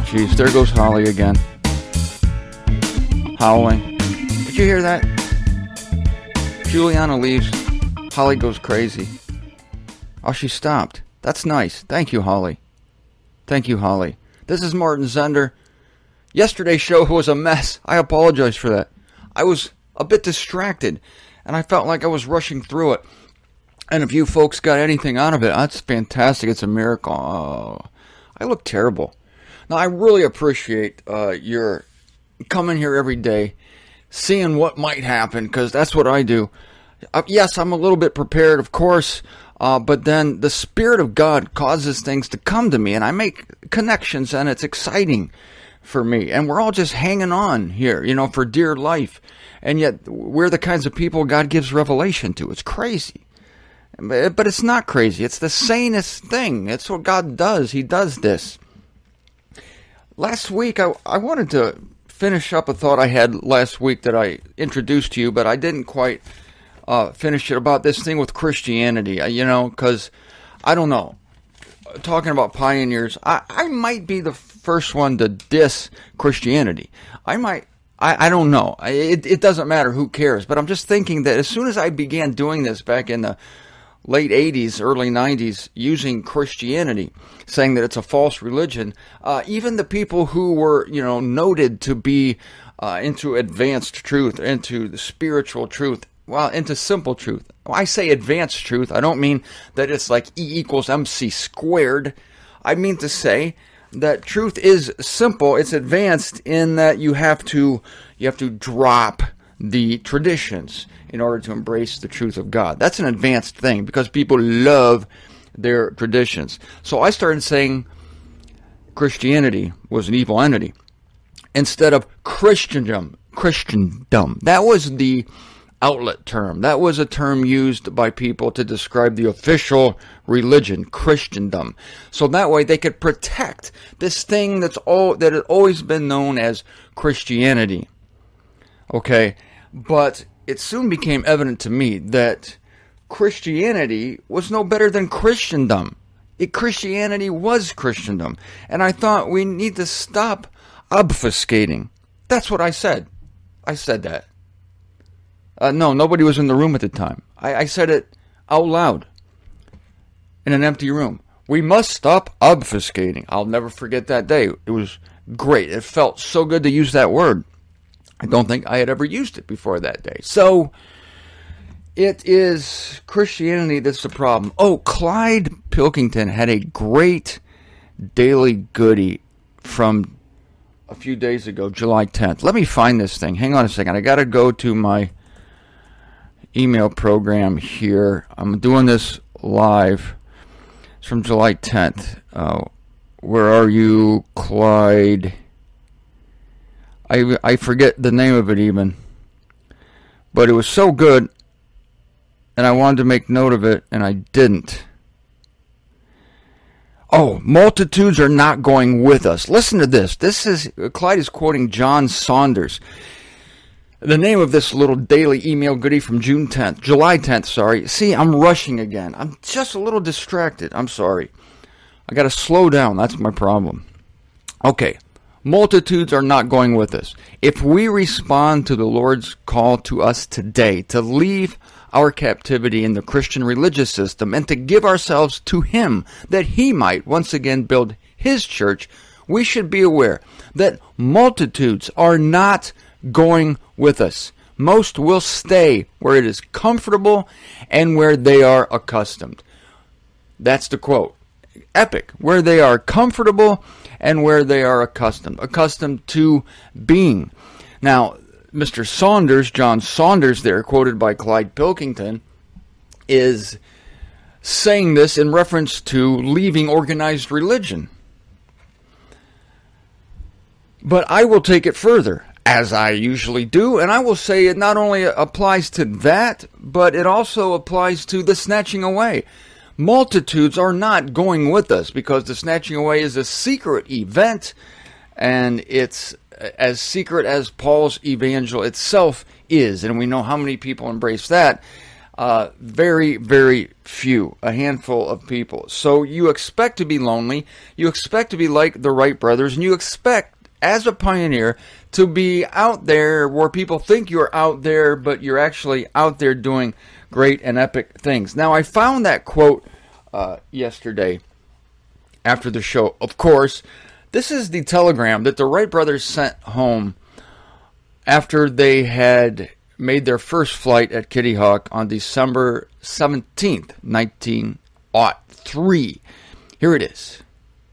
jeez, there goes Holly again. Howling. Did you hear that? Juliana leaves. Holly goes crazy. Oh, she stopped. That's nice. Thank you, Holly. Thank you, Holly. This is Martin Zender. Yesterday's show was a mess. I apologize for that. I was a bit distracted, and I felt like I was rushing through it. And if you folks got anything out of it, that's fantastic. It's a miracle. Oh, I look terrible. Now, I really appreciate your coming here every day, seeing what might happen, because that's what I do. Yes, I'm a little bit prepared, of course, but then the Spirit of God causes things to come to me, and I make connections, and it's exciting for me. And we're all just hanging on here, for dear life. And yet, we're the kinds of people God gives revelation to. It's crazy. But it's not crazy. It's the sanest thing. It's what God does. He does this. Last week, I wanted to finish up a thought I had last week that I introduced to you, but I didn't quite finish it about this thing with Christianity, because I don't know. Talking about pioneers, I might be the first one to diss Christianity. I don't know. It doesn't matter. Who cares? But I'm just thinking that as soon as I began doing this back in the late 80s, early 90s, using Christianity, saying that it's a false religion, even the people who were, noted to be into advanced truth, into the spiritual truth, into simple truth. When I say advanced truth, I don't mean that it's like E = MC squared. I mean to say that truth is simple. It's advanced in that you have to drop the traditions in order to embrace the truth of God. That's an advanced thing because people love their traditions. So I started saying Christianity was an evil entity instead of Christendom. That was the outlet term. That was a term used by people to describe the official religion, Christendom. So that way they could protect this thing that had always been known as Christianity. Okay, but it soon became evident to me that Christianity was no better than Christendom. Christianity was Christendom. And I thought we need to stop obfuscating. That's what I said. I said that. No, nobody was in the room at the time. I said it out loud in an empty room. We must stop obfuscating. I'll never forget that day. It was great. It felt so good to use that word. I don't think I had ever used it before that day. So, it is Christianity that's the problem. Oh, Clyde Pilkington had a great daily goodie from a few days ago, July 10th. Let me find this thing. Hang on a second. I got to go to my email program here. I'm doing this live. It's from July 10th. Where are you, Clyde? I forget the name of it even. But it was so good, and I wanted to make note of it, and I didn't. Oh, multitudes are not going with us. Listen to this. Clyde is quoting John Saunders. The name of this little daily email goodie from July 10th, sorry. See, I'm rushing again. I'm just a little distracted. I'm sorry. I got to slow down. That's my problem. Okay. Multitudes are not going with us. If we respond to the Lord's call to us today to leave our captivity in the Christian religious system and to give ourselves to Him that He might once again build His church, we should be aware that multitudes are not going with us. Most will stay where it is comfortable and where they are accustomed. That's the quote. Epic. Where they are comfortable and where they are accustomed to being. Now, Mr. Saunders, John Saunders there, quoted by Clyde Pilkington, is saying this in reference to leaving organized religion. But I will take it further, as I usually do, and I will say it not only applies to that, but it also applies to the snatching away. Multitudes are not going with us because the snatching away is a secret event, and it's as secret as Paul's evangel itself is, and we know how many people embrace that. Very, very few, a handful of people. So you expect to be lonely, you expect to be like the Wright brothers, and you expect, as a pioneer, to be out there where people think you're out there, but you're actually out there doing great and epic things. Now, I found that quote yesterday after the show. Of course, this is the telegram that the Wright brothers sent home after they had made their first flight at Kitty Hawk on December 17th, 1903. Here it is.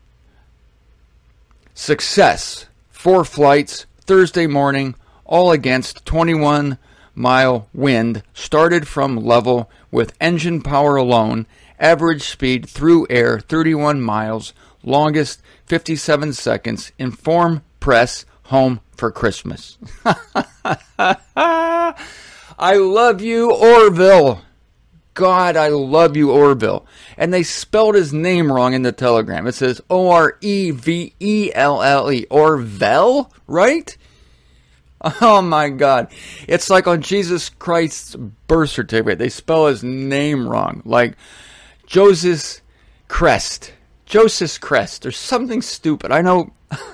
Success. 4 flights, Thursday morning, all against 21-mile wind, started from level with engine power alone, average speed through air 31 miles, longest 57 seconds, inform press, home for Christmas. I love you, Orville. God, I love you, Orville. And they spelled his name wrong in the telegram. It says Orevelle. Orville, right? Oh my God. It's like on Jesus Christ's birth certificate. They spell his name wrong. Like Joseph Crest. Joseph Crest or something stupid. I know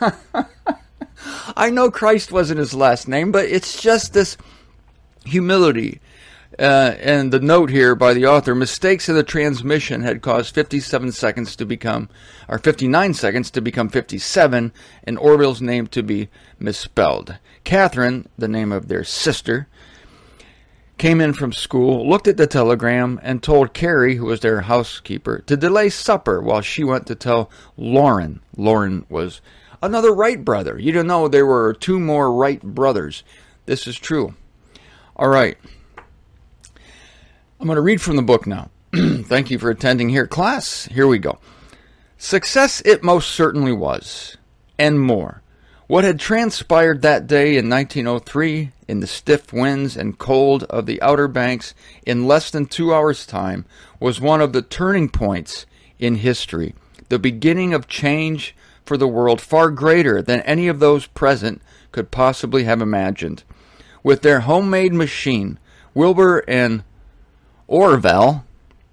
I know Christ wasn't his last name, but it's just this humility. And the note here by the author, mistakes in the transmission had caused 59 seconds to become 57, and Orville's name to be misspelled. Catherine, the name of their sister, came in from school, looked at the telegram, and told Carrie, who was their housekeeper, to delay supper while she went to tell Lauren. Lauren was another Wright brother. You don't know there were 2 more Wright brothers. This is true. All right. I'm going to read from the book now. Thank you for attending here. Class, here we go. Success it most certainly was, and more. What had transpired that day in 1903, in the stiff winds and cold of the Outer Banks, in less than 2 hours' time, was one of the turning points in history, the beginning of change for the world far greater than any of those present could possibly have imagined. With their homemade machine, Wilbur and Orville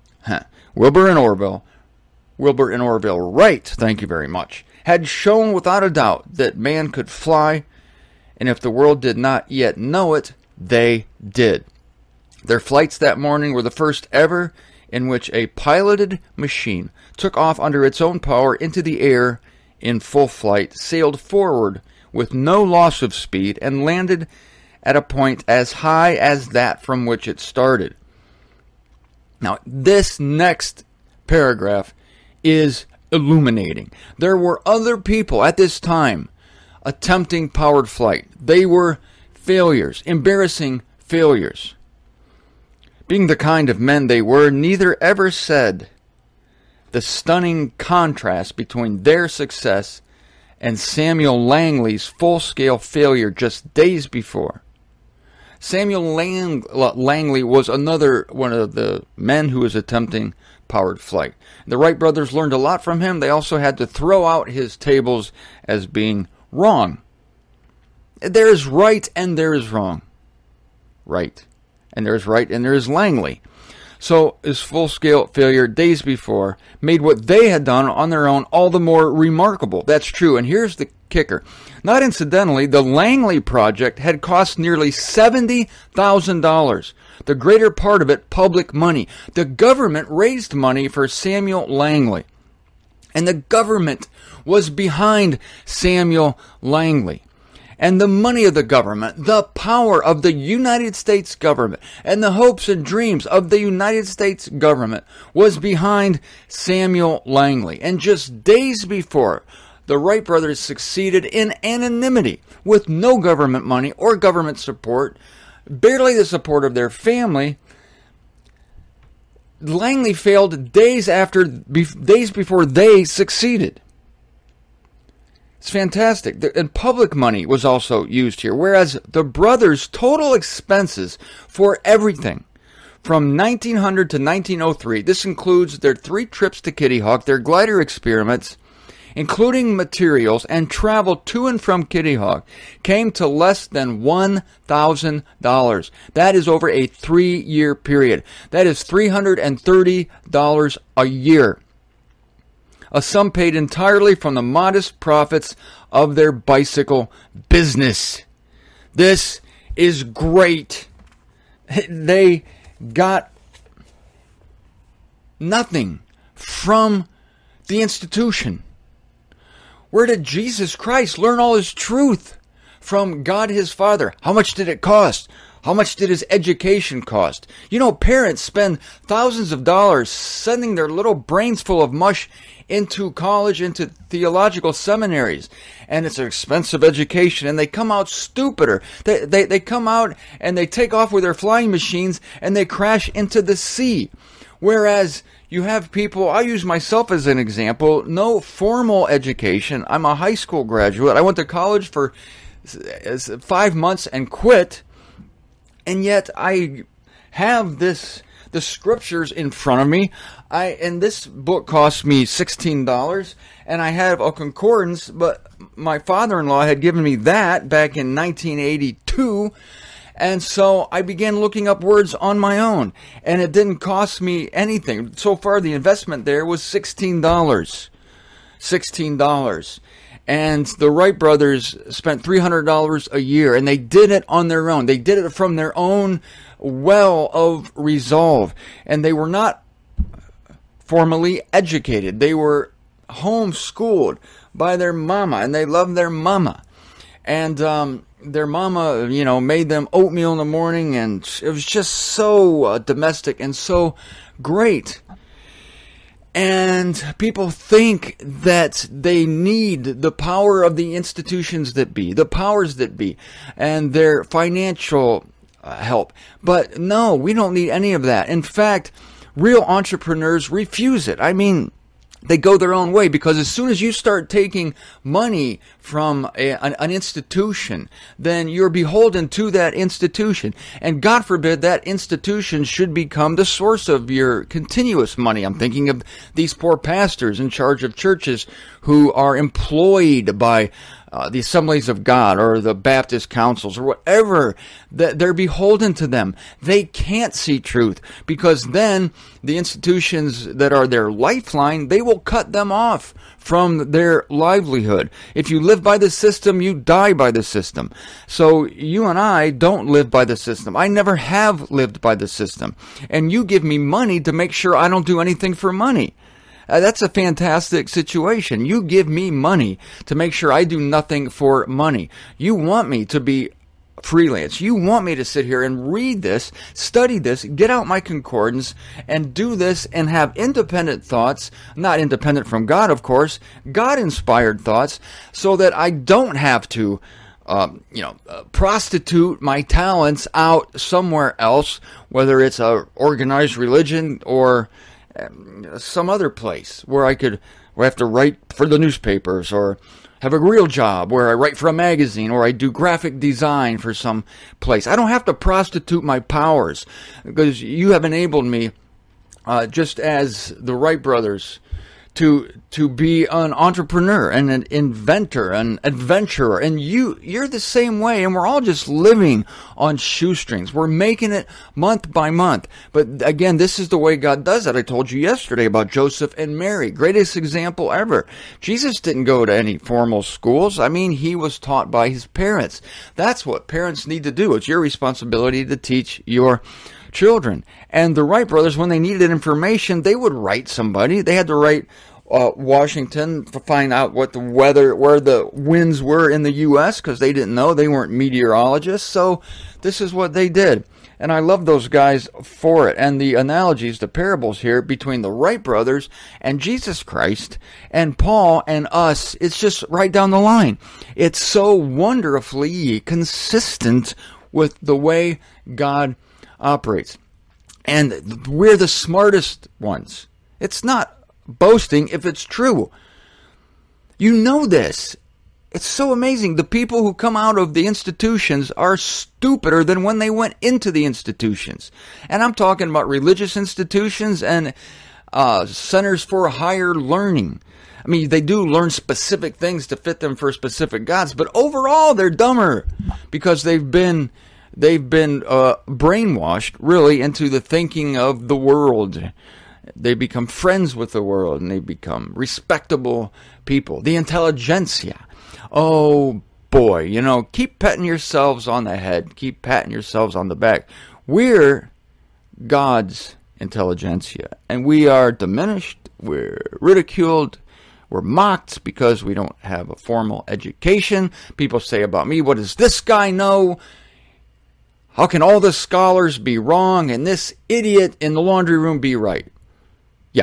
Wright, thank you very much, had shown without a doubt that man could fly, and if the world did not yet know it, they did. Their flights that morning were the first ever in which a piloted machine took off under its own power into the air in full flight, sailed forward with no loss of speed, and landed at a point as high as that from which it started. Now, this next paragraph is illuminating. There were other people at this time attempting powered flight. They were failures, embarrassing failures. Being the kind of men they were, neither ever said the stunning contrast between their success and Samuel Langley's full-scale failure just days before. Samuel Langley was another one of the men who was attempting powered flight. The Wright brothers learned a lot from him. They also had to throw out his tables as being wrong. There is right and there is wrong. Right. And there is right and there is Langley. So his full-scale failure days before made what they had done on their own all the more remarkable. That's true. And here's the kicker. Not incidentally, the Langley project had cost nearly $70,000. The greater part of it public money. The government raised money for Samuel Langley. And the government was behind Samuel Langley. And the money of the government, the power of the United States government, and the hopes and dreams of the United States government was behind Samuel Langley. And just days before, the Wright brothers succeeded in anonymity with no government money or government support, barely the support of their family. Langley failed days before they succeeded. It's fantastic. And public money was also used here, whereas the brothers' total expenses for everything from 1900 to 1903, this includes their 3 trips to Kitty Hawk, their glider experiments, including materials and travel to and from Kitty Hawk, came to less than $1,000. That is over a 3-year period. That is $330 a year. A sum paid entirely from the modest profits of their bicycle business. This is great. They got nothing from the institution. Where did Jesus Christ learn all his truth? From God his Father. How much did it cost? How much did his education cost? You know, parents spend thousands of dollars sending their little brains full of mush into college, into theological seminaries. And it's an expensive education, and they come out stupider. They come out and they take off with their flying machines and they crash into the sea. Whereas you have people, I use myself as an example, no formal education. I'm a high school graduate. I went to college for 5 months and quit. And yet I have the scriptures in front of me. And this book cost me $16, and I have a concordance, but my father-in-law had given me that back in 1982. And so I began looking up words on my own, and it didn't cost me anything. So far, the investment there was $16. $16. And the Wright brothers spent $300 a year, and they did it on their own. They did it from their own well of resolve. And they were not formally educated. They were homeschooled by their mama, and they loved their mama. And their mama, made them oatmeal in the morning, and it was just so domestic and so great. And people think that they need the power of the institutions that be, the powers that be, and their financial help. But no, we don't need any of that. In fact, real entrepreneurs refuse it. I mean, they go their own way, because as soon as you start taking money from an institution, then you're beholden to that institution. And God forbid that institution should become the source of your continuous money. I'm thinking of these poor pastors in charge of churches who are employed by the Assemblies of God or the Baptist councils or whatever, that they're beholden to them. They can't see truth, because then the institutions that are their lifeline, they will cut them off from their livelihood. If you live by the system, you die by the system. So you and I don't live by the system. I never have lived by the system. And you give me money to make sure I don't do anything for money. That's a fantastic situation. You give me money to make sure I do nothing for money. You want me to be freelance. You want me to sit here and read this, study this, get out my concordance, and do this and have independent thoughts, not independent from God, of course, God-inspired thoughts, so that I don't have to prostitute my talents out somewhere else, whether it's a organized religion or some other place where I have to write for the newspapers, or have a real job where I write for a magazine, or I do graphic design for some place. I don't have to prostitute my powers, because you have enabled me, just as the Wright brothers, to be an entrepreneur and an inventor, an adventurer. And you're the same way, and we're all just living on shoestrings. We're making it month by month. But again, this is the way God does it. I told you yesterday about Joseph and Mary. Greatest example ever. Jesus didn't go to any formal schools. I mean, he was taught by his parents. That's what parents need to do. It's your responsibility to teach your children. And the Wright brothers, when they needed information, they would write somebody. They had to write Washington to find out what the weather, where the winds were in the U.S., because they didn't know. They weren't meteorologists. So this is what they did. And I love those guys for it. And the analogies, the parables here between the Wright brothers and Jesus Christ and Paul and us, it's just right down the line. It's so wonderfully consistent with the way God operates. And we're the smartest ones. It's not boasting if it's true. You know this. It's so amazing. The people who come out of the institutions are stupider than when they went into the institutions. And I'm talking about religious institutions and Centers for Higher Learning. I mean, they do learn specific things to fit them for specific gods, but overall they're dumber because they've been brainwashed really into the thinking of the world. They become friends with the world and they become respectable people. The intelligentsia. Oh boy, keep patting yourselves on the head. Keep patting yourselves on the back. We're God's intelligentsia, and we are diminished. We're ridiculed. We're mocked because we don't have a formal education. People say about me, what does this guy know? How can all the scholars be wrong and this idiot in the laundry room be right? Yeah.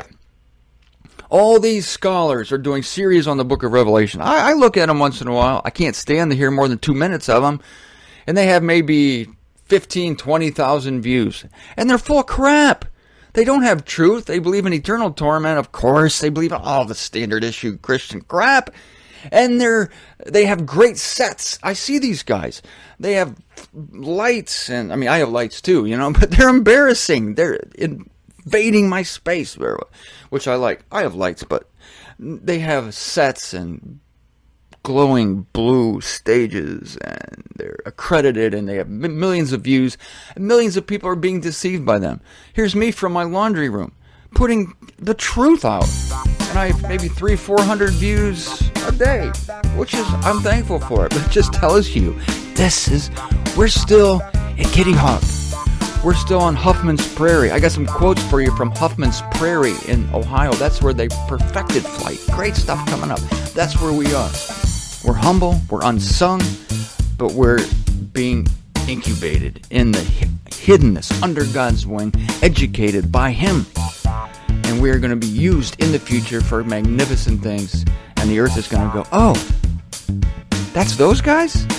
All these scholars are doing series on the book of Revelation. I look at them once in a while. I can't stand to hear more than 2 minutes of them. And they have maybe 15, 20,000 views. And they're full of crap. They don't have truth. They believe in eternal torment. Of course, they believe in all the standard issue Christian crap. And they have great sets. I see these guys. They have lights, and I have lights too, but they're embarrassing. They're invading my space, which I like. I have lights, but they have sets and glowing blue stages, and they're accredited, and they have millions of views, and millions of people are being deceived by them. Here's me from my laundry room, putting the truth out, and I have maybe 300-400 views a day, which is, I'm thankful for it, but it just tells you, we're still at Kitty Hawk. We're still on Huffman's Prairie. I got some quotes for you from Huffman's Prairie in Ohio. That's where they perfected flight. Great stuff coming up. That's where we are. We're humble, we're unsung, but we're being incubated in the hiddenness under God's wing, educated by Him. And we're going to be used in the future for magnificent things. And the earth is going to go, oh, that's those guys?